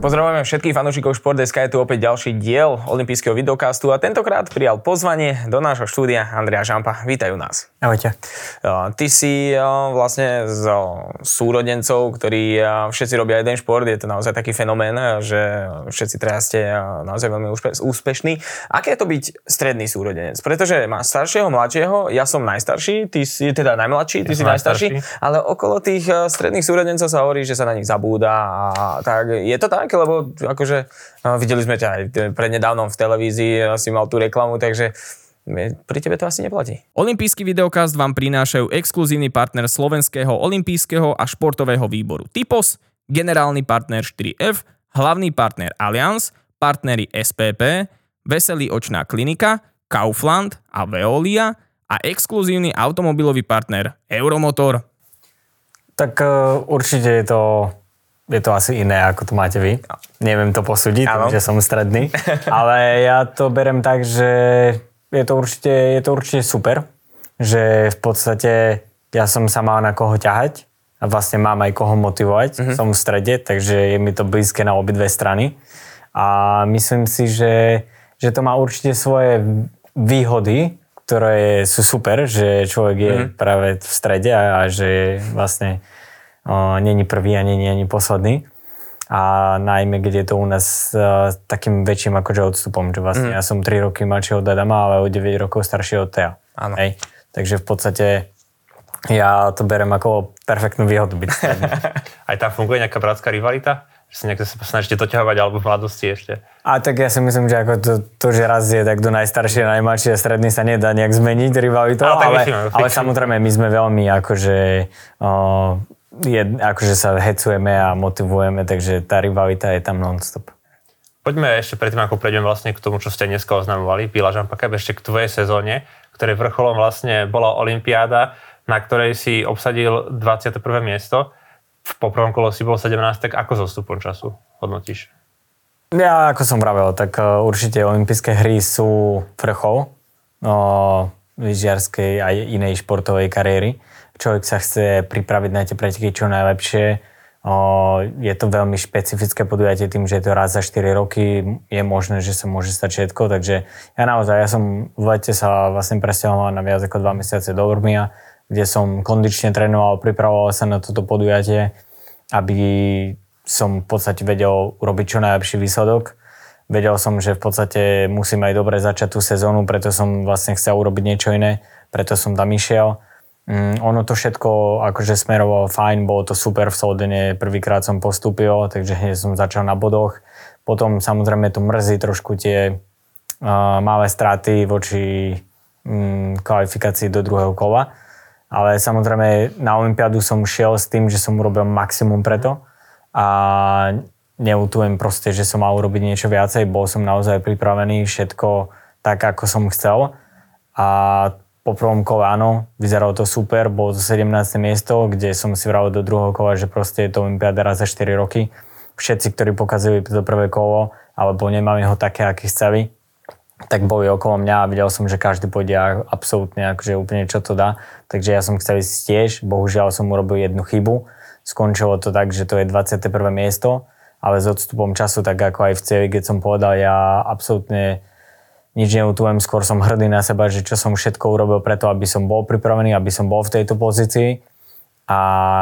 Pozdravujeme všetkých fanúšikov Šport.sk, je tu opäť ďalší diel olympijského videocastu a tentokrát prijal pozvanie do nášho štúdia Andrea Žampa. Vítajú nás. Ahojte. Ty si vlastne z súrodencov, ktorí všetci robia jeden šport, je to naozaj taký fenomén, že všetci traja ste naozaj veľmi úspešní. Aké je to byť stredný súrodenec? Pretože máš staršieho, mladšieho, ja som najstarší, ty si teda najmladší, ty si najstarší, ale okolo tých stredných súrodencov sa hovorí, že sa na nich zabúda a tak. Je to tak? Lebo akože videli sme ťa aj prednedávnom v televízii, si mal tú reklamu, takže pri tebe to asi neplatí. Olympijský videokast vám prinášajú exkluzívny partner Slovenského olympijského a športového výboru Typos, generálny partner 4F, hlavný partner Allianz, partneri SPP, Veselý očná klinika, Kaufland a Veolia a exkluzívny automobilový partner Euromotor. Tak určite je to asi iné, ako to máte vy. Neviem to posúdiť, že som stredný. Ale ja to berem tak, že je to určite super. Že v podstate ja som sa mal na koho ťahať a vlastne mám aj koho motivovať. Som v strede, takže je mi to blízke na obidve strany. A myslím si, že to má určite svoje výhody, ktoré sú super, že človek je práve v strede a že vlastne není prvý a není ani posledný. A najmä, keď je to u nás takým väčším akože odstupom, že vlastne ja som 3 roky mladší od Adama, ale o 9 rokov starší od Thea. Hej. Takže v podstate ja to berem ako perfektnú výhodu byť stredný. Aj tam funguje nejaká bratská rivalita? Že sa niekto sa snažíte doťahovať alebo v mladosti ešte? A tak ja si myslím, že ako to že raz je tak do najstaršie a najmladšie a stredný sa nedá nejak zmeniť rivalitou, ale samozrejme my sme veľmi akože akože sa hecujeme a motivujeme, takže tá rivalita je tam non-stop. Poďme ešte predtým, ako prejdeme vlastne k tomu, čo ste dneska oznamovali, Pila Žampa Cup, ešte k tvojej sezóne, ktorej vrcholom vlastne bola olympiáda, na ktorej si obsadil 21. miesto. Po prvom kole si bol 17, tak ako so vstupom času hodnotíš? Ja, ako som vravel, tak určite olympijské hry sú vrchol lyžiarskej aj inej športovej kariéry. Človek sa chce pripraviť na tie preteky čo najlepšie. Je to veľmi špecifické podujatie tým, že je to raz za 4 roky. Je možné, že sa môže stať všetko. Takže ja som v lete sa vlastne presťahoval na viac ako 2 mesiace do Urmia, kde som kondične trénoval, pripravoval sa na toto podujatie, aby som v podstate vedel urobiť čo najlepší výsledok. Vedel som, že v podstate musím aj dobre začať tú sezónu, preto som vlastne chcel urobiť niečo iné, preto som tam išiel. Ono to všetko akože smerovalo fajn, bolo to super, v Soldene prvýkrát som postúpil, takže hneď som začal na bodoch. Potom samozrejme to mrzí trošku tie malé straty voči kvalifikácii do druhého kola, ale samozrejme na olympiádu som šiel s tým, že som urobil maximum preto a neľutujem proste, že som mal urobiť niečo viacej, bol som naozaj pripravený, všetko tak, ako som chcel a po prvom kole áno, vyzeralo to super, bolo to 17. miesto, kde som si vravil do druhého kola, že proste je to olympiáda raz za 4 roky. Všetci, ktorí pokazili to prvé kolo, alebo nemali ho také, aký chceli, tak boli okolo mňa a videl som, že každý pôjde absolútne akože úplne čo to dá. Takže ja som chcel ísť tiež, bohužiaľ som urobil jednu chybu. Skončilo to tak, že to je 21. miesto, ale s odstupom času, tak ako aj v celý, keď som povedal, ja absolútne nič neľutujem, skôr som hrdý na seba, že čo som všetko urobil preto, aby som bol pripravený, aby som bol v tejto pozícii a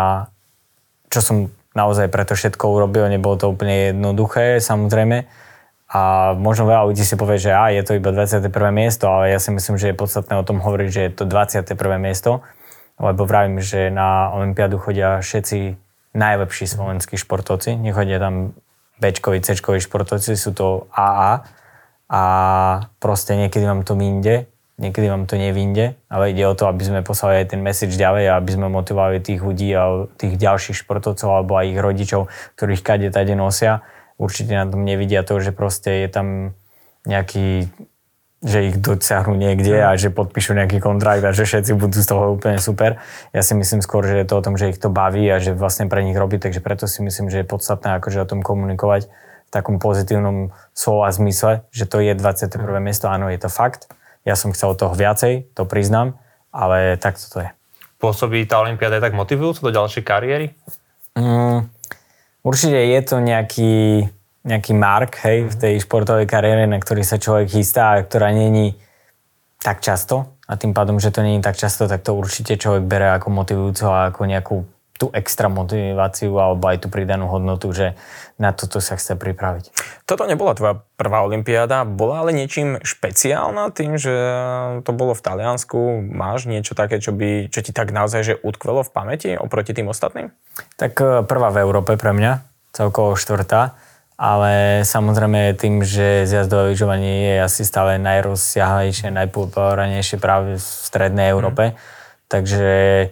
čo som naozaj preto všetko urobil, nebolo to úplne jednoduché, samozrejme. A možno veľa ľudí si povie, že je to iba 21. miesto, ale ja si myslím, že je podstatné o tom hovoriť, že je to 21. miesto, lebo vravím, že na olympiádu chodia všetci najlepší slovenskí športovci, nechodia tam Bčkoví, Cčkoví športovci, sú to AA, a proste niekedy vám to vyjde, niekedy vám to nevyjde, ale ide o to, aby sme poslali aj ten message ďalej a aby sme motivovali tých ľudí a tých ďalších športovcov alebo aj ich rodičov, ktorých kade tade nosia. Určite na tom nevidia to, že proste je tam nejaký, že ich dosiahnu niekde a že podpíšu nejaký kontrakt a že všetci budú z toho úplne super. Ja si myslím skôr, že je to o tom, že ich to baví a že vlastne pre nich robí, takže preto si myslím, že je podstatné akože o tom komunikovať v takom pozitívnom slova zmysle, že to je 21. miesto, áno, je to fakt. Ja som chcel toho viacej, to priznám, ale takto to je. Pôsobí tá olympiáda aj tak motivujúco do ďalšej kariéry? Určite je to nejaký nejaký mark, hej, v tej športovej kariére, na ktorý sa človek chystá a ktorá není tak často a tým pádom, že to není tak často, tak to určite človek bere ako motivujúco a ako nejakú tú extra motiváciu alebo aj tú pridanú hodnotu, že na toto sa chce pripraviť. Toto nebola tvoja prvá olympiáda, bola ale niečím špeciálna tým, že to bolo v Taliansku. Máš niečo také, čo ti tak naozaj že utkvelo v pamäti oproti tým ostatným? Tak prvá v Európe pre mňa, celkovo štvrtá, ale samozrejme tým, že zjazdové lyžovanie je asi stále najrozsiahlejšie, najpopulárnejšie práve v strednej Európe, takže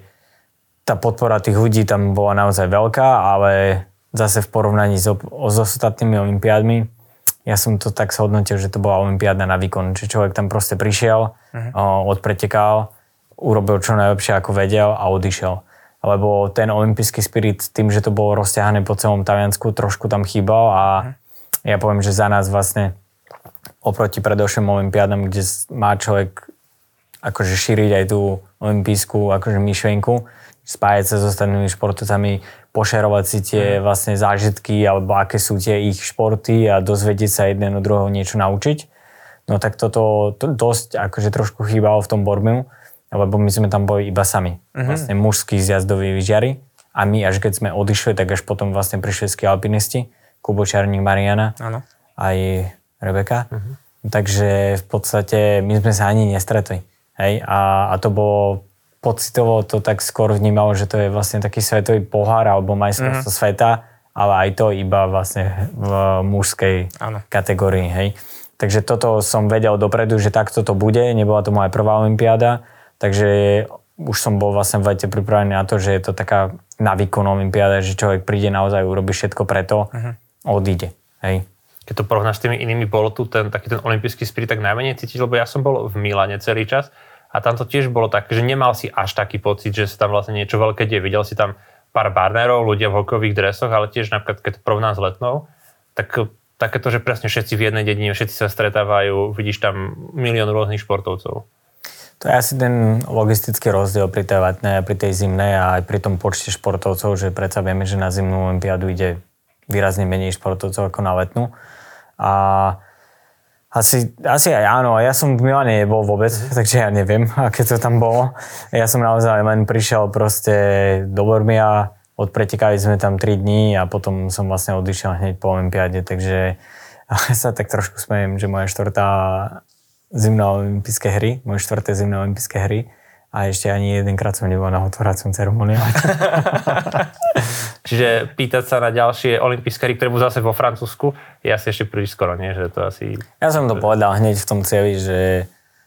tá podpora tých ľudí tam bola naozaj veľká, ale zase v porovnaní s ostatnými olympiádmi, ja som to tak zhodnotil, že to bola olympiáda na výkon, že človek tam proste prišiel, odpretekal, urobil čo najlepšie ako vedel a odišiel. Lebo ten olympijský spirit tým, že to bolo rozťahané po celom Taliansku, trošku tam chýbal a ja poviem, že za nás vlastne oproti predošlým olympiádam, kde má človek akože šíriť aj tú olympijskú akože myšlienku, spájať sa s ostatnými športovcami, pošerovať si tie vlastne zážitky alebo aké sú tie ich športy a dozvedieť sa jeden od druhého niečo naučiť. No tak toto dosť akože trošku chýbalo v tom Bormiu, lebo my sme tam boli iba sami. Vlastne mužskí zjazdoví lyžiari a my až keď sme odišli, tak až potom vlastne prišli ski alpinisti, Kubo Čarník, Mariana, aj Rebeka. Takže v podstate my sme sa ani nestretli. Hej? A to bolo pocitovo, to tak skôr vnímalo, že to je vlastne taký svetový pohár alebo majstrovstvo sveta, ale aj to iba vlastne v mužskej kategórii. Hej? Takže toto som vedel dopredu, že takto to bude. Nebola to moja prvá olympiáda, takže už som bol vlastne v lete pripravený na to, že je to taká na výkon olympiáda, že človek príde naozaj, urobí všetko preto, odíde. Hej? Keď to porovnáš s tými inými, bolo tu taký ten olympijský spirit tak najmenej cítiť, lebo ja som bol v Milane celý čas a tam to tiež bolo tak, že nemal si až taký pocit, že sa tam vlastne niečo veľké deje. Videl si tam pár barnérov, ľudia v hokejových dresoch, ale tiež napríklad, keď to porovnám s letnou, tak takéto, že presne všetci v jednej dedine, všetci sa stretávajú, vidíš tam milión rôznych športovcov. To je asi ten logistický rozdiel pri tej letnej a pri tej zimnej a aj pri tom počte športovcov, že predsa vieme, že na zimnú olympiádu ide výrazne menej športovcov ako na letnú. A asi aj áno, ja som v Milane nebol vôbec, takže ja neviem, aké to tam bolo. Ja som naozaj len prišiel proste do Bormia, odpretekali sme tam 3 dní a potom som vlastne odišiel hneď po olympiáde, takže ja sa tak trošku smejem, že moje štvrté zimné olympijské hry a ešte ani jedenkrát som nebol na otváracom ceremoniále. Čiže pýtať sa na ďalšie olympijské hry, ktoré budú zase vo Francúzsku, je asi ešte príliš skoro, nie? Že to asi... Ja som to povedal hneď v tom cieli, že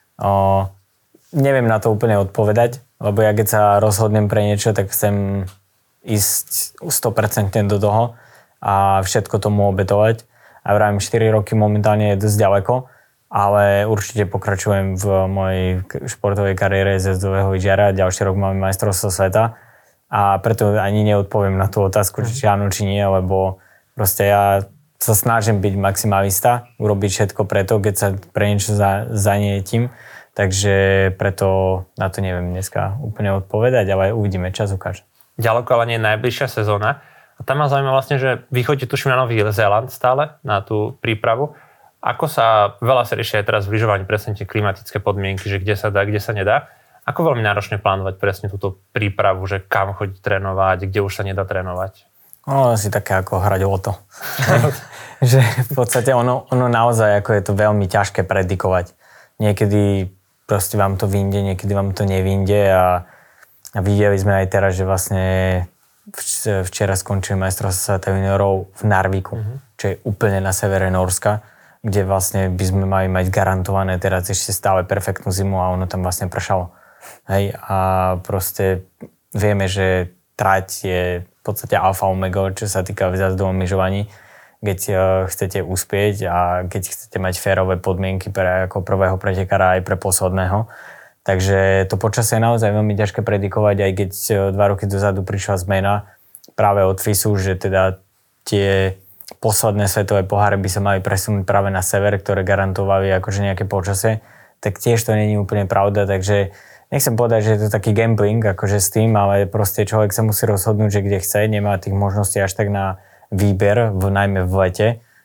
neviem na to úplne odpovedať, lebo ja keď sa rozhodnem pre niečo, tak chcem ísť 100% do toho a všetko tomu obetovať. A vravím, 4 roky momentálne je dosť ďaleko, ale určite pokračujem v mojej športovej kariére zjazdového lyžiara. Ďalší rok máme majstrovstvo sveta a preto ani neodpoviem na tú otázku, či áno, či nie, lebo proste ja sa snažím byť maximalista, urobiť všetko preto, keď sa pre niečo zanietím, takže preto na to neviem dneska úplne odpovedať, ale uvidíme, čas ukáže. Ďaleko, ale nie je najbližšia sezóna. A tam ma zaujíma vlastne, že vy chodíte tuším na Nový Zéland stále, na tú prípravu. Ako sa, veľa sa riešia aj teraz v lyžovaní presne tie klimatické podmienky, že kde sa dá, kde sa nedá. Ako veľmi náročne plánovať presne túto prípravu, že kam chodiť trénovať, kde už sa nedá trénovať? No, asi také ako hrať loto. Že v podstate ono naozaj ako je to veľmi ťažké predikovať. Niekedy proste vám to vyjde, niekedy vám to nevyjde a videli sme aj teraz, že vlastne včera skončil majstrovstvá sveta juniorov v Narviku, čo je úplne na severe Nórska, kde vlastne by sme mali mať garantované teraz ešte stále perfektnú zimu a ono tam vlastne pršalo. Hej, a proste vieme, že trať je v podstate alfa omega, čo sa týka v zjazdovom lyžovaní, keď chcete uspieť a keď chcete mať férové podmienky pre ako prvého pretekára aj pre posledného. Takže to počasie je naozaj veľmi ťažké predikovať, aj keď 2 roky dozadu prišla zmena práve od FISu, že teda tie posledné svetové poháre by sa mali presunúť práve na sever, ktoré garantovali akože nejaké počasie, tak tiež to nie je úplne pravda, takže nechcem povedať, že je to taký gambling akože s tým, ale proste človek sa musí rozhodnúť, že kde chce, nemá tých možností až tak na výber, najmä v lete,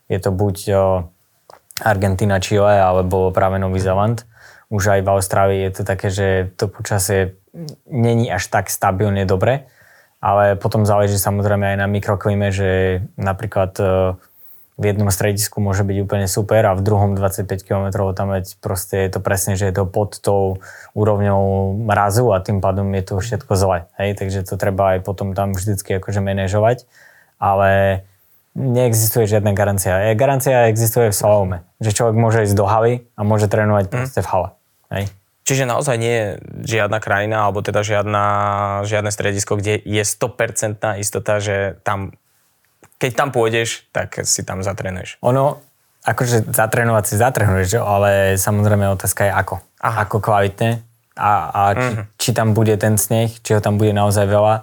Je to buď Argentína, Chile alebo práve Nový Zéland. Už aj v Austrálii je to také, že to počasie není až tak stabilne dobre, ale potom záleží samozrejme aj na mikroklíme, že napríklad v jednom stredisku môže byť úplne super a v druhom 25 km tam proste je to presne, že je to pod tou úrovňou mrazu a tým pádom je to všetko zle. Hej? Takže to treba aj potom tam vždycky akože manažovať, ale neexistuje žiadna garancia. Garancia existuje v slalome, že človek môže ísť do haly a môže trénovať proste v hale. Hej? Čiže naozaj nie je žiadna krajina, alebo teda žiadne stredisko, kde je 100% istota, že tam, keď tam pôjdeš, tak si tam zatrénuješ. Ono, akože zatrénovať si zatrénuješ, ale samozrejme otázka je ako. Aha. Ako kvalitne a či tam bude ten sneh, či ho tam bude naozaj veľa,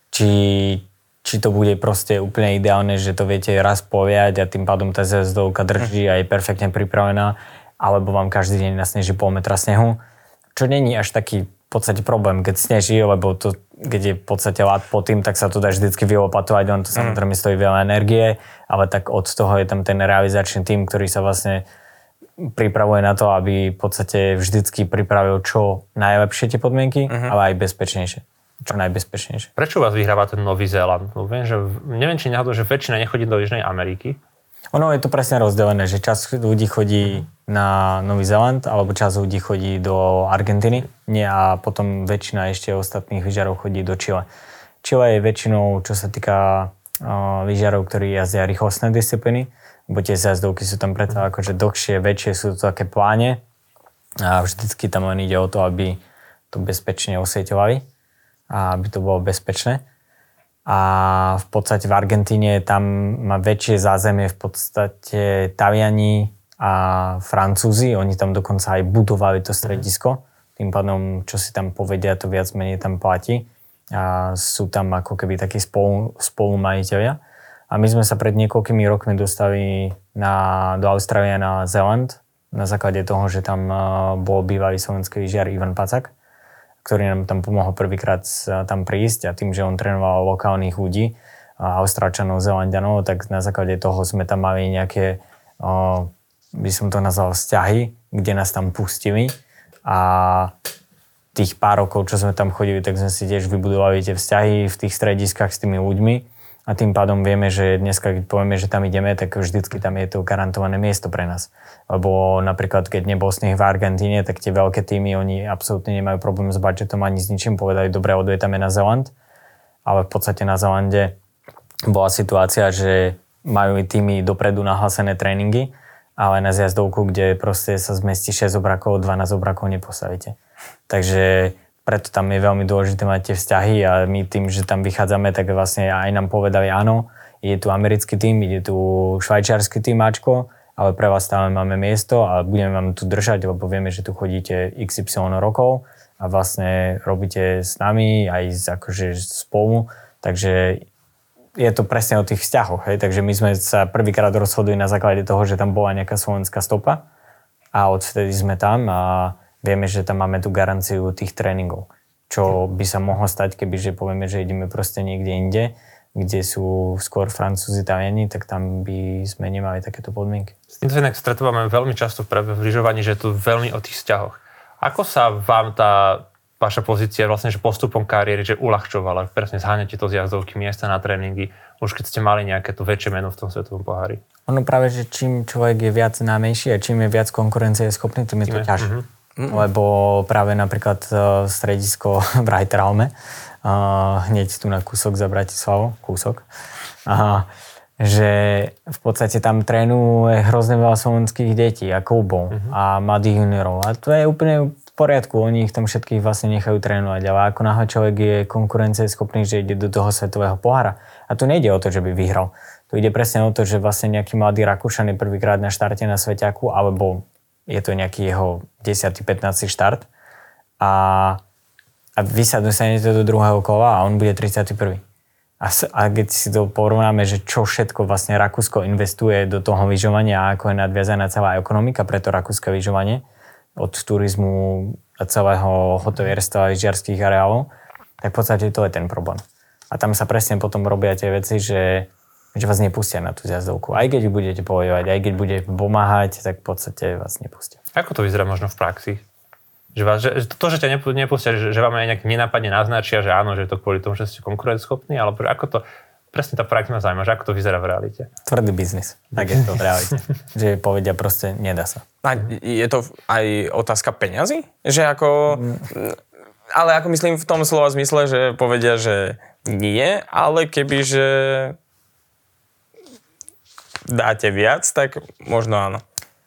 či to bude proste úplne ideálne, že to viete raz poviať a tým pádom tá zjazdovka drží a je perfektne pripravená, alebo vám každý deň nasneží pol metra snehu. Čo není až taký v podstate problém, keď sneží, lebo to, keď je v podstate lát pod tým, tak sa to dá vždycky vyopatovať, on to samozrejme stojí veľa energie, ale tak od toho je tam ten realizačný tím, ktorý sa vlastne pripravuje na to, aby v podstate vždycky pripravil čo najlepšie tie podmienky, ale aj bezpečnejšie. Čo najbezpečnejšie. Prečo vás vyhráva ten Nový Zéland? Neviem, či náhodou, že väčšina nechodí do Južnej Ameriky. Ono je to presne rozdelené, že časť ľudí chodí na Nový Zéland, alebo časť ľudí chodí do Argentíny a potom väčšina ešte ostatných lyžiarov chodí do Chile. Chile je väčšinou, čo sa týka lyžiarov, ktorí jazdia rýchlostné disciplíny, lebo tie zjazdovky sú tam preto akože dlhšie, väčšie, sú to také pláne a vždycky tam len ide o to, aby to bezpečne osvieťovali a aby to bolo bezpečné. A v podstate v Argentíne tam má väčšie zázemie v podstate Taliani a Francúzi. Oni tam dokonca aj budovali to stredisko. Tým pádom, čo si tam povedia, to viac menej tam platí. A sú tam ako keby takí spolumajiteľia. A my sme sa pred niekoľkými rokmi dostali do Austrálie na Zéland na základe toho, že tam bol bývalý slovenský lyžiar Ivan Pacak, ktorý nám tam pomohol prvýkrát tam prísť a tým, že on trénoval lokálnych ľudí, Austrálčanov, Zélanďanov, tak na základe toho sme tam mali nejaké, by som to nazval, vzťahy, kde nás tam pustili a tých pár rokov, čo sme tam chodili, tak sme si tiež vybudovali tie vzťahy v tých strediskách s tými ľuďmi a tým pádom vieme, že dneska, keď povieme, že tam ideme, tak vždycky tam je to garantované miesto pre nás. Lebo napríklad, keď nebol sneh v Argentíne, tak tie veľké týmy, oni absolútne nemajú problém s budžetom ani s ničím. Povedali, dobre, odvetame na Zéland. Ale v podstate na Zélande bola situácia, že majú týmy dopredu nahlásené tréningy, ale na zjazdovku, kde proste sa zmestí 6 obrakov, 12 obrakov nepostavíte. Takže preto tam je veľmi dôležité mať tie vzťahy a my tým, že tam vychádzame, tak vlastne aj nám povedali áno, ide tu americký tým, ide tu švajčiarsky tým Ačko, ale pre vás stále máme miesto a budeme vám tu držať, lebo vieme, že tu chodíte XY rokov a vlastne robíte s nami aj akože spolu, takže je to presne o tých vzťahoch, hej? Takže my sme sa prvýkrát rozhodli na základe toho, že tam bola nejaká slovenská stopa a odvtedy sme tam a vieme, že tam máme tú garanciu tých tréningov. Čo by sa mohlo stať, kebyže povieme, že ideme proste niekde inde, kde sú skôr Francúzi, Taliani, tak tam by sme nemali takéto podmienky. S tým sa inak stretávame veľmi často v lyžovaní, že je to veľmi o tých vzťahoch. Ako sa vám tá vaša pozícia vlastne, že postupom kariéry, že uľahčovala? Presne zháňate to z jazdovky, miesta na tréningy, už keď ste mali nejaké to väčšie meno v tom svetovom pohári. Ono práve, že čím človek je viac známejší a čím je viac konkurencie schopný, tým je to ťažšie. Lebo práve napríklad stredisko v Reiteralme, hneď tu na kúsok za Bratislavou, že v podstate tam trénuje hrozne veľa slovenských detí a klubov a mladých juniorov. A to je úplne v poriadku, oni ich tam všetkých vlastne nechajú trénovať, ale ako náhle človek je konkurencieschopný, že ide do toho svetového pohára. A tu nejde o to, že by vyhral. Tu ide presne o to, že vlastne nejaký mladý Rakúšan je prvýkrát na štarte na Sveťaku, alebo je to nejaký jeho 10. 15. štart a vy sa dostanete do druhého kola a on bude 31. A keď si to porovnáme, že čo všetko vlastne Rakúsko investuje do toho lyžovania a ako je nadviazaná celá ekonomika pre to rakúske lyžovanie, od turizmu a celého hotelierstva a lyžiarských areálov, tak v podstate to je ten problém. A tam sa presne potom robia tie veci, že že vás nepustia na tú zjazdovku. Aj keď budete bojovať, aj keď budete pomáhať, tak v podstate vás nepustia. Ako to vyzerá možno v praxi? Že ťa nepustia, že vám aj nejak nenápadne naznačia, že áno, že je to kvôli tomu, že ste konkurenceschopní, ale ako to, presne tá prax ma zaujíma, že ako to vyzerá v realite? Tvrdý biznis, tak je to v realite. Že povedia proste, nedá sa. A je to aj otázka peňazí? Že ako... Ale ako myslím v tom slova zmysle, že povedia, že nie, ale kebyže dáte viac, tak možno áno.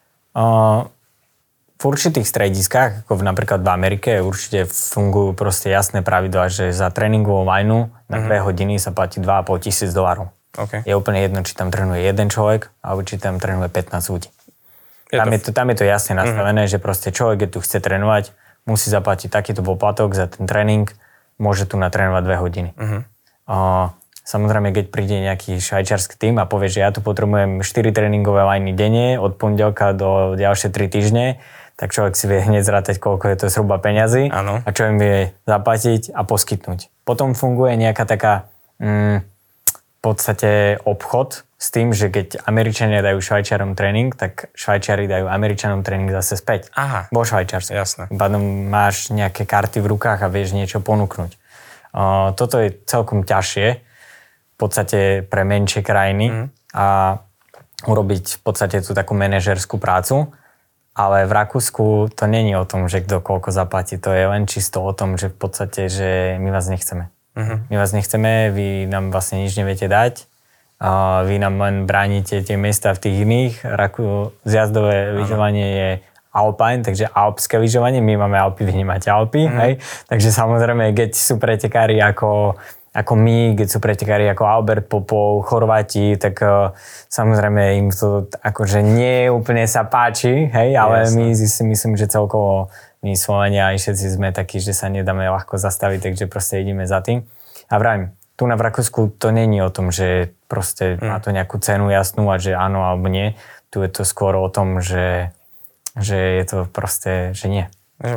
V určitých strediskách, ako napríklad v Amerike, určite fungujú proste jasné pravidlá, že za tréningovú vajnu na 2 hodiny sa platí $2,500. Okay. Je úplne jedno, či tam trénuje jeden človek, alebo či tam trénuje 15 ľudí. Tam je to jasne nastavené, že proste človek, keď tu chce trénovať, musí zaplatiť takýto poplatok za ten tréning, môže tu natrénovať 2 hodiny. Samozrejme, keď príde nejaký švajčiarsky tím a povie, že ja tu potrebujem 4 tréningové vajny denne, od pondelka do ďalšie 3 týždne, tak človek si vie hneď zrátať, koľko je to zhruba peňazí a čo im vie zaplatiť a poskytnúť. Potom funguje nejaká taká v podstate obchod s tým, že keď Američania dajú Švajčiarom tréning, tak Švajčiari dajú Američanom tréning zase späť. Aha. Vo Švajčiarsku. Jasné. Potom máš nejaké karty v rukách a vieš niečo ponúknuť. Toto je celkom ťažšie v podstate pre menšie krajiny a urobiť v podstate tú takú manažerskú prácu. Ale v Rakúsku to není o tom, že kto koľko zaplatí. To je len čisto o tom, že v podstate, že my vás nechceme. My vás nechceme, vy nám vlastne nič neviete dať. Vy nám len bránite tie miesta v tých iných. Zjazdové lyžovanie je alpine, takže alpské lyžovanie. My máme Alpy, vy nemáte Alpy. Hej? Takže samozrejme, keď sú pretekári ako my, keď sú pretekári ako Albert Popov, Chorváti, tak samozrejme im to akože nie úplne sa páči, hej, ale my si myslím, že celkovo my Slovenia aj všetci sme takí, že sa nedáme ľahko zastaviť, takže proste ideme za tým. A vravím, tu na Rakúsku to není o tom, že proste má to nejakú cenu jasnú a že áno alebo nie. Tu je to skôr o tom, že je to proste, že nie.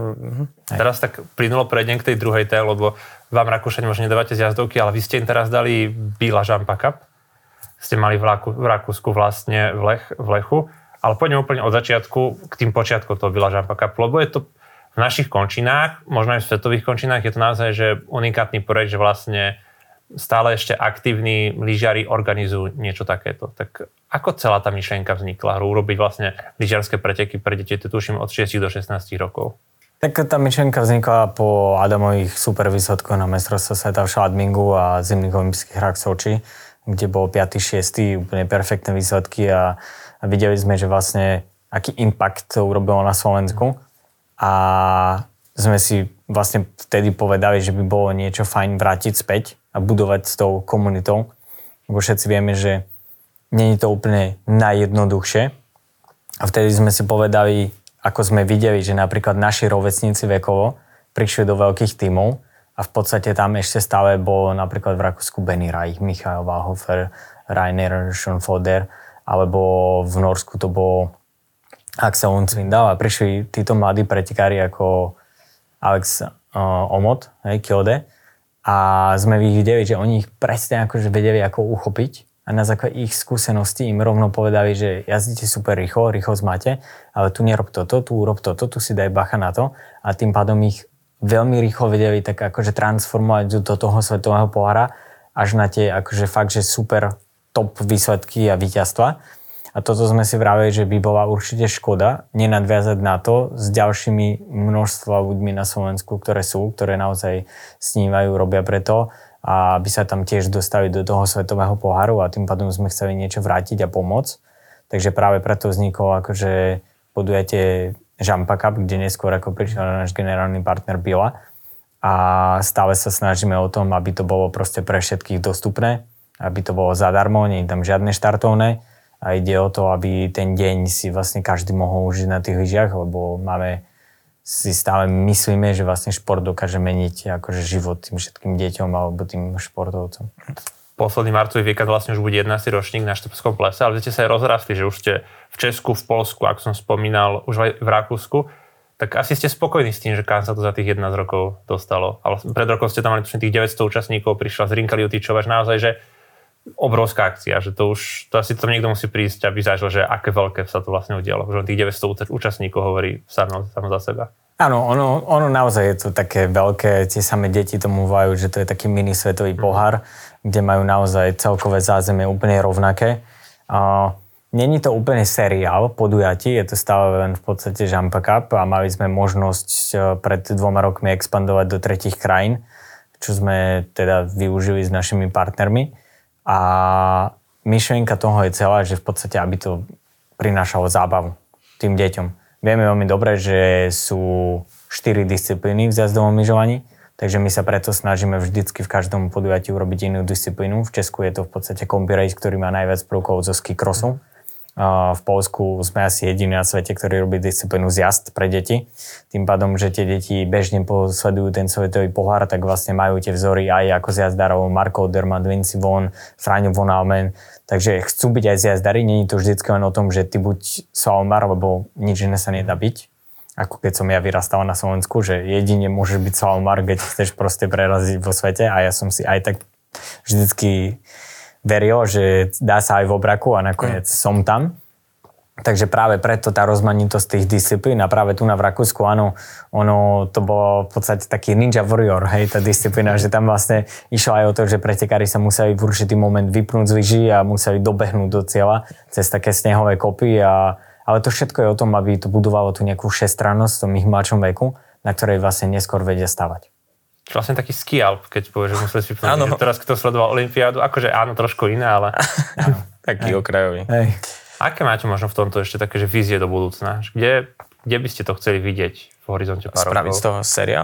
Teraz tak plynulo prejdem k tej druhej téme, lebo vám Rakúšani možno nedávate zjazdovky, ale vy ste im teraz dali Bíla Žampa Cup. Ste mali v Rakúsku vlastne v Lechu. Ale poďme úplne od začiatku k tým počiatkom toho Bíla Žampa Cup, lebo je to v našich končinách, možno aj v svetových končinách, je to naozaj že unikátny projekt, že vlastne stále ešte aktívni lyžiari organizujú niečo takéto. Tak ako celá tá myšlienka vznikla? Urobiť vlastne lyžiarske preteky pre deti, to tuším od 6 do 16 rokov. Tak tá myšlienka vznikla po Adamových super výsledkoch na mestrovstve sveta v šladmingu a zimných olympijských hrách v Soči, kde bol 5. 6. úplne perfektné výsledky a videli sme, že vlastne aký impact to urobilo na Slovensku. A sme si vlastne vtedy povedali, že by bolo niečo fajn vrátiť späť a budovať s tou komunitou. Lebo všetci vieme, že nie je to úplne najjednoduchšie. A vtedy sme si povedali, ako sme videli, že napríklad naši rovesníci vekovo prišli do veľkých tímov a v podstate tam ešte stále bol napríklad v Rakúsku Benny Reich, Michael Wallhofer, Rainer Schoenfelder, alebo v Norsku to bol Axel Lund-Svindal a prišli títo mladí pretekári ako Alex Omot, Kjode a sme videli, že oni ich presne akože vedeli ako uchopiť a na základe ich skúseností im rovno povedali, že jazdíte super rýchlosť máte, ale tu nerob toto, tu urob toto, tu si daj bacha na to a tým pádom ich veľmi rýchlo vedeli tak akože transformovať do toho svetového pohára až na tie akože fakt, že super top výsledky a víťazstva. A toto sme si vraveli, že by bola určite škoda nenadviazať na to s ďalšími množstva ľuďmi na Slovensku, ktoré naozaj snívajú, robia preto, a aby sa tam tiež dostali do toho svetového poháru a tým pádom sme chceli niečo vrátiť a pomôcť. Takže práve preto vzniklo akože podujatie Žampa Cup, kde neskôr ako prišiel náš generálny partner Bila a stále sa snažíme o tom, aby to bolo proste pre všetkých dostupné, aby to bolo zadarmo, nie je tam žiadne štartovné. A ide o to, aby ten deň si vlastne každý mohol užiť na tých lyžiach, lebo si stále myslíme, že vlastne šport dokáže meniť akože život tým všetkým deťom alebo tým športovcom. Posledný marcový víkend vlastne už bude 11. ročník na štrbskom plese, ale ste sa aj rozrastli, že už ste v Česku, v Poľsku, ako som spomínal, už aj v Rakúsku. Tak asi ste spokojní s tým, že kam sa to za tých 11 rokov dostalo. Ale pred rokom ste tam mali tých 900 účastníkov, prišla z Rinka Liutičova, že naozaj, že obrovská akcia, že to asi tam niekto musí prísť, aby zažil, že aké veľké sa to vlastne udialo. Že tých 900 účastníkov hovorí samo za seba. Áno, ono naozaj je to také veľké, tie samé deti tomu volajú, že to je taký mini svetový pohár, kde majú naozaj celkové zázemie úplne rovnaké. Není to úplne seriál podujatí, je to stále len v podstate Jump Cup a mali sme možnosť pred 2 rokmi expandovať do 3 krajín, čo sme teda využili s našimi partnermi. A myšlienka toho je celá, že v podstate, aby to prinášalo zábavu tým deťom. Vieme veľmi dobre, že sú 4 disciplíny v zjazdovom lyžovaní, takže my sa preto snažíme vždycky v každom podujatí urobiť inú disciplínu. V Česku je to v podstate kombi race, ktorý má najviac prvkov zo ski crossu. V Poľsku sme asi jediní na svete, ktorí robí disciplínu zjazd pre deti. Tým pádom, že tie deti bežne sledujú ten svetový pohár, tak vlastne majú tie vzory aj ako zjazdárov Marco Odermatt, Vinci Von, Franjo von Almen. Takže chcú byť aj zjazdári, nie je to vždycky len o tom, že ty buď slalomár, lebo nič iné sa nedá byť. Ako keď som ja vyrastal na Slovensku, že jedine môžeš byť slalomár, keď chceš proste preraziť vo svete a ja som si aj tak vždycky veril, že dá sa aj v obraku a nakoniec som tam. Takže práve preto tá rozmanitosť tých disciplín a práve tu na v Rakúsku, áno, ono to bolo v podstate taký Ninja Warrior, hej, tá disciplína, že tam vlastne išlo aj o to, že pretekári sa museli v určitý moment vypnúť z lyží a museli dobehnúť do cieľa cez také snehové kopy, ale to všetko je o tom, aby to budovalo tu nejakú všestrannosť v tom ich mladšom veku, na ktorej vlastne neskôr vedia stavať. Vlastne taký ski alp, keď povieš, že museli si vypnúť. Teraz, keď to sledoval olympiádu, akože áno, trošku iné, ale... Taký okrajový. Hej. Aké máte možno v tomto ešte také, že vízie do budúcna? Kde by ste to chceli vidieť v horizonte pár rokov? Spraviť z toho seriál?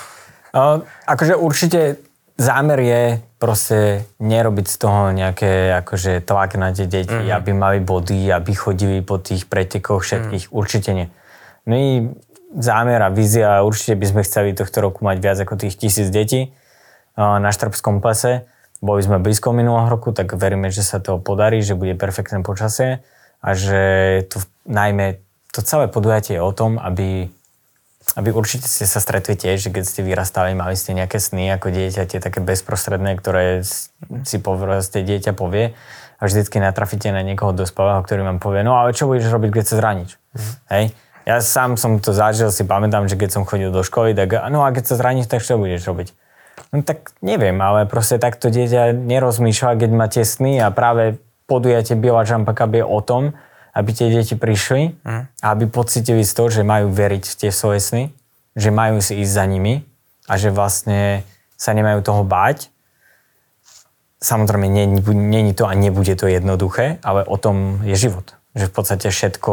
Akože určite zámer je proste nerobiť z toho nejaké akože tlak na tie deti, aby mali body, aby chodili po tých pretekoch všetkých. Určite nie. No i zámer a vízia, určite by sme chceli tohto roku mať viac ako tých 1000 detí na Štrbskom plese. Boli sme blízko minulého roku, tak veríme, že sa to podarí, že bude perfektné počasie a že to najmä to celé podujatie je o tom, aby určite ste sa stretli tiež, že keď ste vyrastali, mali ste nejaké sny ako dieťa, tie také bezprostredné, ktoré si povedzte dieťa povie a vždycky natrafíte na niekoho dospelého, ktorý vám povie, no ale čo budeš robiť, keď sa zraníš? Hej? Ja sám som to zažil, si pamätám, že keď som chodil do školy, tak no a keď sa zraníš, tak čo budeš robiť? No tak neviem, ale proste takto dieťa nerozmýšľa, keď má tie sny a práve podujatie Biela Jump Cup je o tom, aby tie deti prišli a aby pocítili z toho, že majú veriť v tie svoje sny, že majú si ísť za nimi a že vlastne sa nemajú toho báť. Samozrejme, není to a nebude to jednoduché, ale o tom je život. Že v podstate všetko,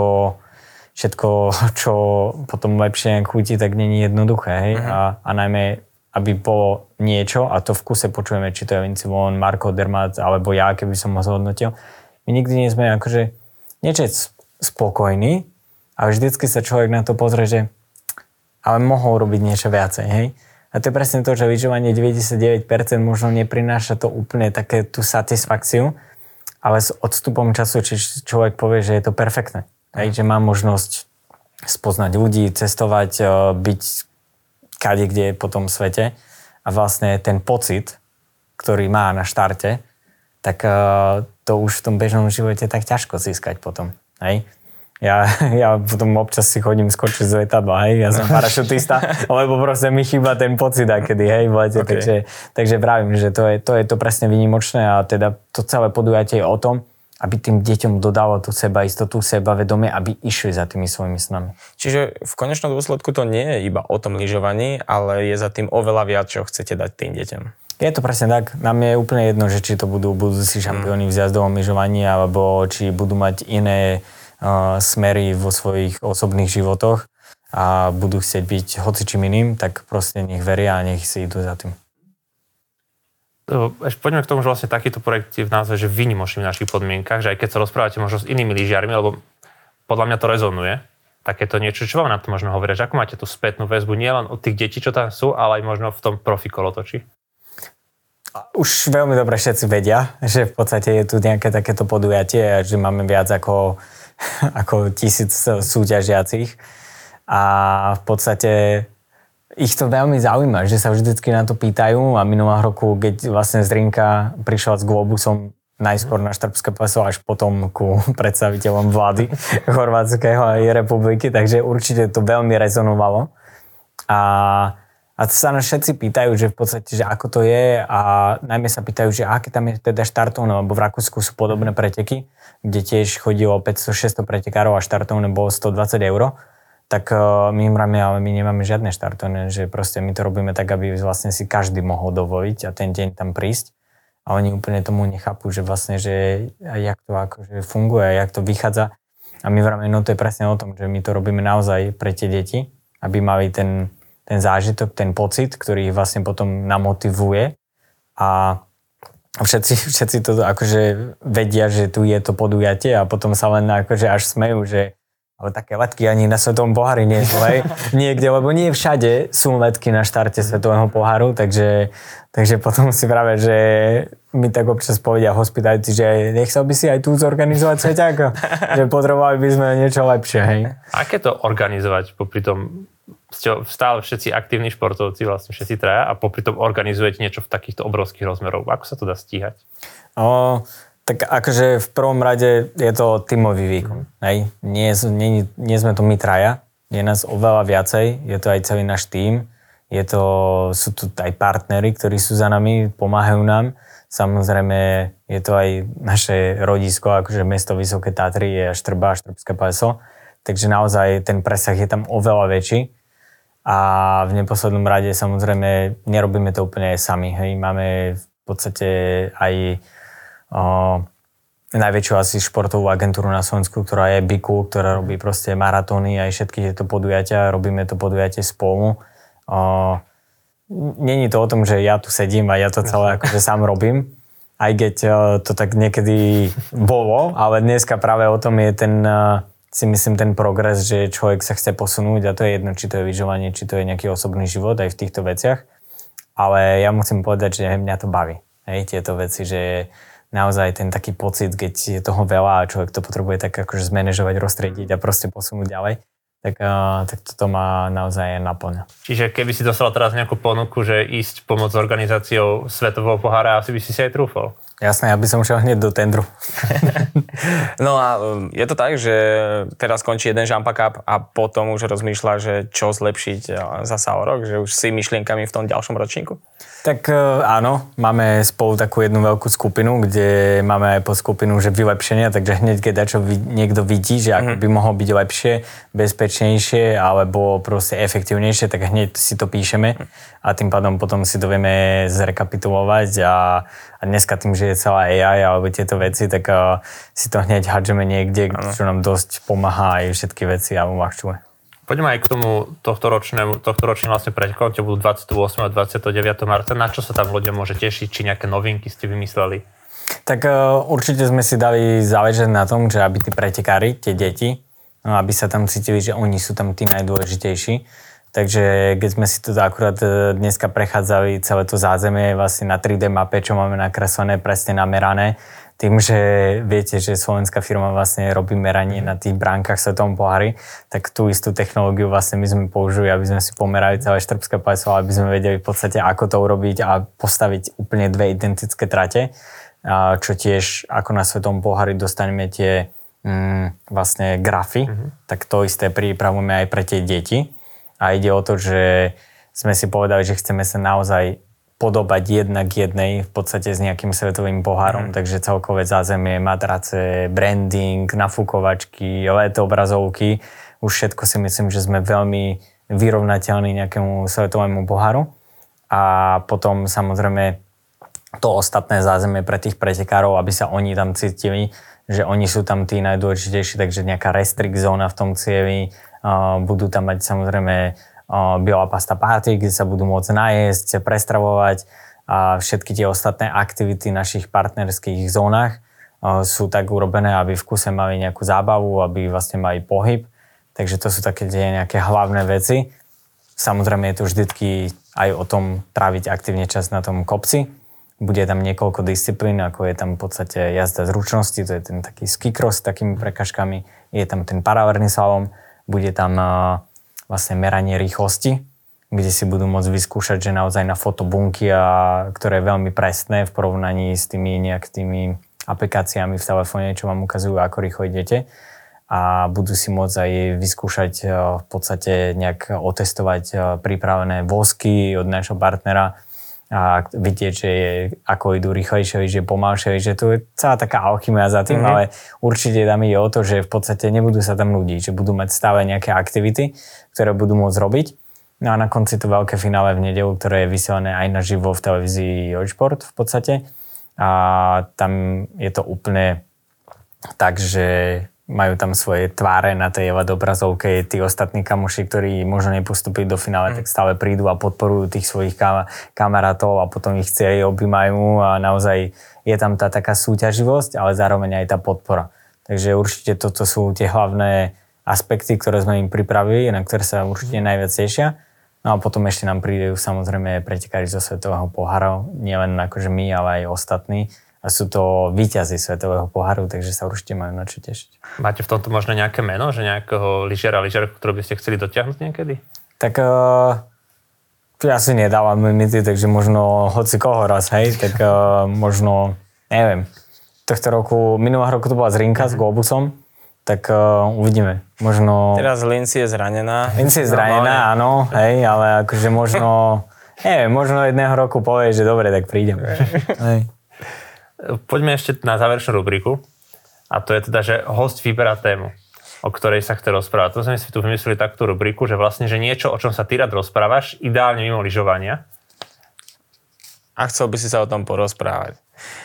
čo potom lepšie chutí, tak není jednoduché. Hej? A najmä, aby bolo niečo, a to v kuse počujeme, či to je Vinci Von, Marco Odermatt, alebo ja, keby som ho zhodnotil. My nikdy nie sme akože niečo spokojní, ale vždycky sa človek na to pozrie, že ale mohol robiť niečo viacej. Hej? A to je presne to, že lyžovanie 99% možno neprináša to úplne také tú satisfakciu, ale s odstupom času, či človek povie, že je to perfektné. Hej, že má možnosť spoznať ľudí, cestovať, byť kde po tom svete a vlastne ten pocit, ktorý má na štarte, tak to už v tom bežnom živote tak ťažko získať potom. Hej? Ja potom občas si chodím skočiť z lietadla, hej, ja som parašutista, lebo proste mi chýba ten pocit akedy, hej, v lete, okay. takže pravím, že to je to presne výnimočné a teda to celé podujatie je o tom, aby tým deťom dodalo tú sebaistotu, sebavedomie, aby išli za tými svojimi snami. Čiže v konečnom dôsledku to nie je iba o tom lyžovaní, ale je za tým oveľa viac, čo chcete dať tým deťom. Je to presne tak. Nám je úplne jedno, že či to budú budúci šampióni v zjazdovom lyžovaní, alebo či budú mať iné smery vo svojich osobných životoch a budú chcieť byť hocičím iným, tak proste nech veria a nech si idú za tým. Ešte poďme k tomu, že vlastne takýto projekt je v názve, že výnimočný v našich podmienkach, že aj keď sa rozprávate možno s inými lyžiarmi, lebo podľa mňa to rezonuje, takéto niečo, čo vám na to možno hovoria, že ako máte tú spätnú väzbu nielen od tých detí, čo tam sú, ale aj možno v tom profi kolotoči? Už veľmi dobre všetci vedia, že v podstate je tu nejaké takéto podujatie a že máme viac ako 1000 súťažiacich a v podstate ich to veľmi zaujíma, že sa vždycky na to pýtajú a minulého roku, keď vlastne Zrinka prišla s Globusom najskôr na štrbské pleso, až potom ku predstaviteľom vlády Chorvátskeho aj republiky, takže určite to veľmi rezonovalo. A sa nás všetci pýtajú, že v podstate, že ako to je a najmä sa pýtajú, že aké tam je teda štartovné, lebo v Rakúsku sú podobné preteky, kde tiež chodilo 500-600 pretekárov a štartovné bolo 120 €. Tak my im ráme, ale my nemáme žiadne štartovné, že proste my to robíme tak, aby vlastne si každý mohol dovoliť a ten deň tam prísť. A oni úplne tomu nechápu, že vlastne, že jak to akože funguje, jak to vychádza. A my vravíme, no to je presne o tom, že my to robíme naozaj pre tie deti, aby mali ten zážitok, ten pocit, ktorý ich vlastne potom namotivuje. A všetci to akože vedia, že tu je to podujatie a potom sa len akože až smejú, že ale také letky ani na Svetovom pohári nie sú, niekde, lebo nie všade sú letky na štarte Svetového poháru, takže potom si práve, že mi tak občas povedia hospitality, že nechcel by si aj tu zorganizovať sveťák, že potrebovali by sme niečo lepšie, hej. Aké to organizovať popri tom, ste stále všetci aktívni športovci, vlastne všetci traja a popri tom organizujete niečo v takýchto obrovských rozmerov. Ako sa to dá stíhať? Tak akože v prvom rade je to tímový výkon. Hej. Nie sme to my traja, je nás oveľa viacej, je to aj celý náš tím, sú tu aj partneri, ktorí sú za nami, pomáhajú nám. Samozrejme je to aj naše rodisko, akože mesto Vysoké Tatry je Štrba a Štrbské pleso, takže naozaj ten presah je tam oveľa väčší. A v neposlednom rade samozrejme nerobíme to úplne aj sami. Hej. Máme v podstate aj najväčšiu asi športovú agentúru na Slovensku, ktorá je BIKU, ktorá robí proste maratóny aj všetky tieto podujatia. Robíme to podujatie spolu. Není to o tom, že ja tu sedím a ja to celé akože sám robím. Aj keď to tak niekedy bolo, ale dneska práve o tom je si myslím ten progres, že človek sa chce posunúť a to je jedno, či to je lyžovanie, či to je nejaký osobný život aj v týchto veciach. Ale ja musím povedať, že mňa to baví. Hej, tieto veci, že naozaj ten taký pocit, keď je toho veľa a človek to potrebuje tak akože zmanéžovať, roztriediť a proste posunúť ďalej, tak toto ma naozaj naplňa. Čiže keby si dostal teraz nejakú ponuku, že ísť pomôcť s organizáciou Svetového pohára, asi by si aj trúfol? Jasné, ja by som šiel hneď do tendru. No a je to tak, že teraz skončí jeden Jumpa Cup a potom už rozmýšľa, že čo zlepšiť zasa o rok, že už si myšlienkami v tom ďalšom ročníku? Tak áno, máme spolu takú jednu veľkú skupinu, kde máme aj podskupinu, že vylepšenia, takže hneď keď niekto vidí, že ako by mohlo byť lepšie, bezpečnejšie alebo proste efektívnejšie, tak hneď si to píšeme a tým pádom potom si to vieme zrekapitulovať a dneska tým, že je celá AI alebo tieto veci, tak si to hneď hádžeme niekde, čo nám dosť pomáha aj všetky veci a uľahčuje. Poďme aj k tomu tohtoročným vlastne pretekom, tie budú 28. a 29. marca. Na čo sa tam ľudia môže tešiť? Či nejaké novinky ste vymysleli? Tak určite sme si dali záležať na tom, že aby tí pretekári, tie deti, aby sa tam cítili, že oni sú tam tí najdôležitejší. Takže keď sme si to akurát dneska prechádzali celé to zázemie vlastne na 3D mape, čo máme nakreslené, presne namerané, tým, že viete, že slovenská firma vlastne robí meranie na tých bránkach Svetovom pohári, tak tú istú technológiu vlastne my sme použili, aby sme si pomerali celé Štrbské pleso, aby sme vedeli v podstate, ako to urobiť a postaviť úplne dve identické trate, čo tiež ako na Svetovom pohári dostaneme tie vlastne grafy, tak to isté pripravujeme aj pre tie deti. A ide o to, že sme si povedali, že chceme sa naozaj podobať jedna k jednej v podstate s nejakým svetovým pohárom, takže celkové zázemie, matrace, branding, nafúkovačky, LED obrazovky, už všetko si myslím, že sme veľmi vyrovnateľní nejakému svetovému poháru a potom samozrejme to ostatné zázemie pre tých pretekárov, aby sa oni tam cítili, že oni sú tam tí najdôležitejší, takže nejaká restrict zóna v tom cieli, budú tam mať samozrejme biela pasta party, kde sa budú môcť najesť, prestravovať a všetky tie ostatné aktivity v našich partnerských zónach sú tak urobené, aby v kuse mali nejakú zábavu, aby vlastne mali pohyb. Takže to sú také nejaké hlavné veci. Samozrejme je to vždycky aj o tom tráviť aktívne čas na tom kopci. Bude tam niekoľko disciplín, ako je tam v podstate jazda zručnosti, to je ten taký ski cross s takými prekažkami, je tam ten paraverný slalom, bude tam vlastne meranie rýchlosti, kde si budú môcť vyskúšať, že naozaj na fotobunky, ktoré je veľmi presné v porovnaní s tými nejakými aplikáciami v telefóne, čo vám ukazujú, ako rýchlo idete a budú si môcť aj vyskúšať v podstate nejak otestovať pripravené vozky od nášho partnera a vidieť, že ako idú rýchlejšie, že pomalšie, že tu je celá taká alchymia za tým, ale určite tam ide o to, že v podstate nebudú sa tam ľudí, že budú mať stále nejaké aktivity, ktoré budú môcť robiť. No a na konci to veľké finále v nedeľu, ktoré je vysielané aj naživo v televízii Eurošport v podstate. A tam je to úplne tak, že majú tam svoje tváre na tej obrazovke. Tí ostatní kamoši, ktorí možno nepostúpili do finále, tak stále prídu a podporujú tých svojich kamarátov a potom ich celé objímajú a naozaj je tam tá taká súťaživosť, ale zároveň aj tá podpora. Takže určite toto sú tie hlavné aspekty, ktoré sme im pripravili, na ktoré sa určite najviac tešia. No a potom ešte nám prídu samozrejme pretekári zo Svetového pohára, nielen akože my, ale aj ostatní. A sú to víťazi Svetového poháru, takže sa určite majú na čo tešiť. Máte v tomto možno nejaké meno, že nejakého lyžiara, ktorú by ste chceli dotiahnuť niekedy? Tak ja si nedávam limity, takže možno hoci koho raz, hej, tak možno, neviem, minulého roku to bola Zrinka s Globusom, tak uvidíme. Možno... Teraz Lindsay je zranená. Lindsay je zranená, áno, hej, ale akože možno, neviem, možno jedného roku povie, že dobre, tak prídem. Hej. Poďme ešte na záverečnú rubriku. A to je teda, že host vyberá tému, o ktorej sa chce rozprávať. To sme si tu vymysleli takú rubriku, že vlastne, že niečo, o čom sa ty rád rozprávaš, ideálne mimo lyžovania. A chcel by si sa o tom porozprávať.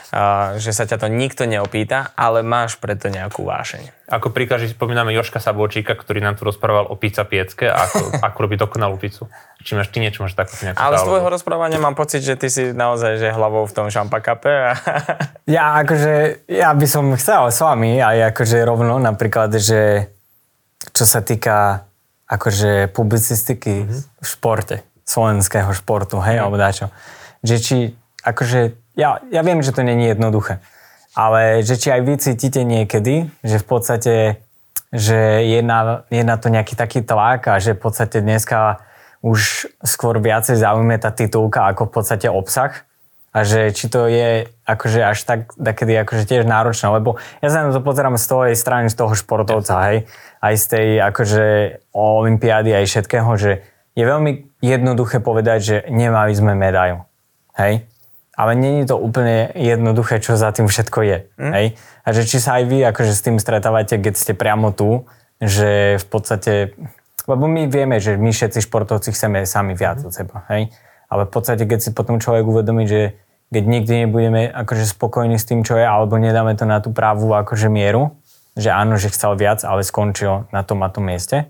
Že sa ťa to nikto neopýta, ale máš preto nejakú vášeň. Ako príklad, že spomíname Jožka Sabôčika, ktorý nám tu rozprával o pizza piecke a ako robí dokonalú pizzu. Či máš ty niečo, máš takú nejakú Ale z tvojho rozprávania mám pocit, že ty si naozaj že hlavou v tom šampakape. Ja by som chcel s vami aj akože rovno napríklad, že čo sa týka akože publicistiky v športe, slovenského športu, hej, alebo dačo. Že či akože ja viem, že to nie je jednoduché, ale že či aj vy cítite niekedy, že v podstate, že je na to nejaký taký tlak a že v podstate dneska už skôr viacej zaujíma tá titulka ako v podstate obsah a že či to je akože až tak takedy akože tiež náročné, lebo ja sa na to pozerám z tej strany z toho športovca, hej, aj z tej akože olympiády aj všetkého, že je veľmi jednoduché povedať, že nemali sme medailu, hej. Ale nie je to úplne jednoduché, čo za tým všetko je. Hej? A že či sa aj vy akože s tým stretávate, keď ste priamo tu, že v podstate, lebo my vieme, že my všetci športovci chceme sami viac od seba. Hej? Ale v podstate, keď si potom človek uvedomí, že keď nikdy nebudeme akože spokojní s tým, čo je, alebo nedáme to na tú pravú akože mieru, že áno, že chcel viac, ale skončil na tom a tom mieste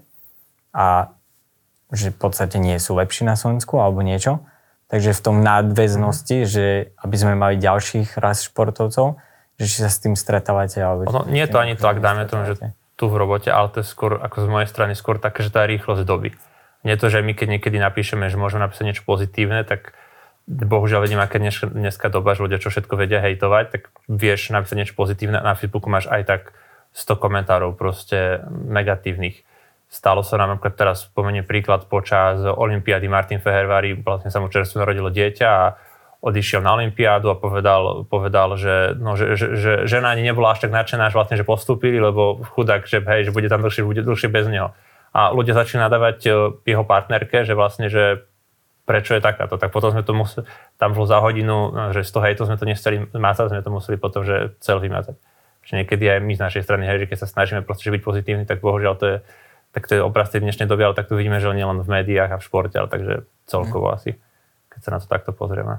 a že v podstate nie sú lepší na Slovensku alebo niečo. Takže v tom nadväznosti, že aby sme mali ďalších raz športovcov, že či sa s tým stretávate. Alebo nie je to ani tak, dáme tomu, že tu v robote, ale to je skôr, ako z mojej strany, skôr také, že tá rýchlosť doby. Nie to, že my keď niekedy napíšeme, že môžeme napísať niečo pozitívne, tak bohužiaľ vedím, aké dneska doba, že ľudia čo všetko vedia hejtovať, tak vieš napísať niečo pozitívne a na Facebooku máš aj tak 100 komentárov proste negatívnych. Stalo sa nám, napríklad teraz spomeniem príklad, počas olympiády Martin Fehervári, vlastne sa mu čerstvo narodilo dieťa a odišiel na olympiádu a povedal, že žena ani nebola až tak nadšená, že vlastne, že postúpili, lebo chudák, že hej, že bude tam dlhšie bez neho. A ľudia začali nadávať jeho partnerke, že vlastne, že prečo je takáto. Tak potom sme to museli, tam bolo za hodinu, že z toho hejtu sme to nechceli mátať, sme to museli potom, že cel vymátať. Že niekedy aj my z našej strany, hej, že keď sa snažíme proste byť pozitívni, tak bohužiaľ to je obraz tej dnešnej doby, ale tak tu vidíme, že nie len v médiách a v športe, ale takže celkovo asi, keď sa na to takto pozrieme.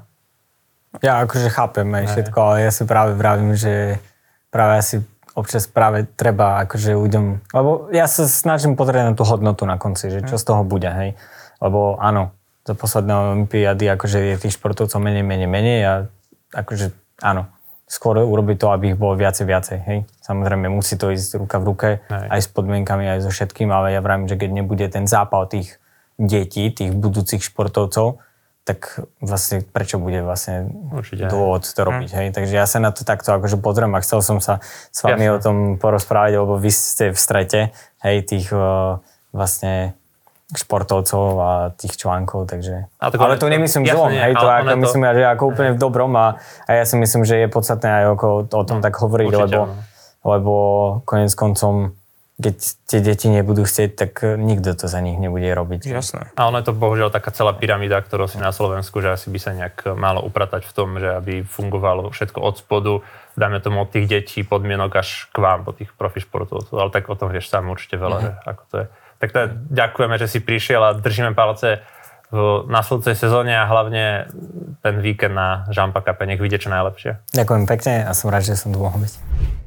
Ja akože chápem aj všetko, ale ja si práve vravím, že práve asi občas práve treba akože ľuďom, lebo ja sa snažím pozrieť na tú hodnotu na konci, že čo z toho bude, hej. Lebo áno, za posledné olympiády akože je tých športovcov menej a akože áno, skôr urobiť to, aby ich bolo viacej, hej. Samozrejme, musí to ísť ruka v ruke, aj s podmienkami, aj so všetkým, ale ja vravím, že keď nebude ten zápal tých detí, tých budúcich športovcov, tak vlastne prečo bude vlastne dôvod to robiť, hej. Takže ja sa na to takto akože pozriem a chcel som sa s vami o tom porozprávať, lebo vy ste v strete, hej, tých vlastne športovcov a tých článkov, takže... Ale to nemyslím zlom, hej, to ako myslím, že ako úplne v dobrom a ja si myslím, že je podstatné aj o tom tak hovoriť, lebo konec koncom, keď tie deti nebudú chcieť, tak nikto to za nich nebude robiť. Jasné. A ono je to bohužiaľ taká celá pyramída, ktorú si na Slovensku, že asi by sa nejak malo upratať v tom, že aby fungovalo všetko od spodu, dáme tomu od tých detí, podmienok až k vám, po tých profi športovcov. Ale tak o tom vieš sám určite veľa, že ako to je. Tak teda ďakujeme, že si prišiel a držíme palce v nasledujúcej sezóne a hlavne ten víkend na Žampa Cupe. Nech vyjde čo najlepšie. Ďakujem pekne a som rád, že som tu mohol byť.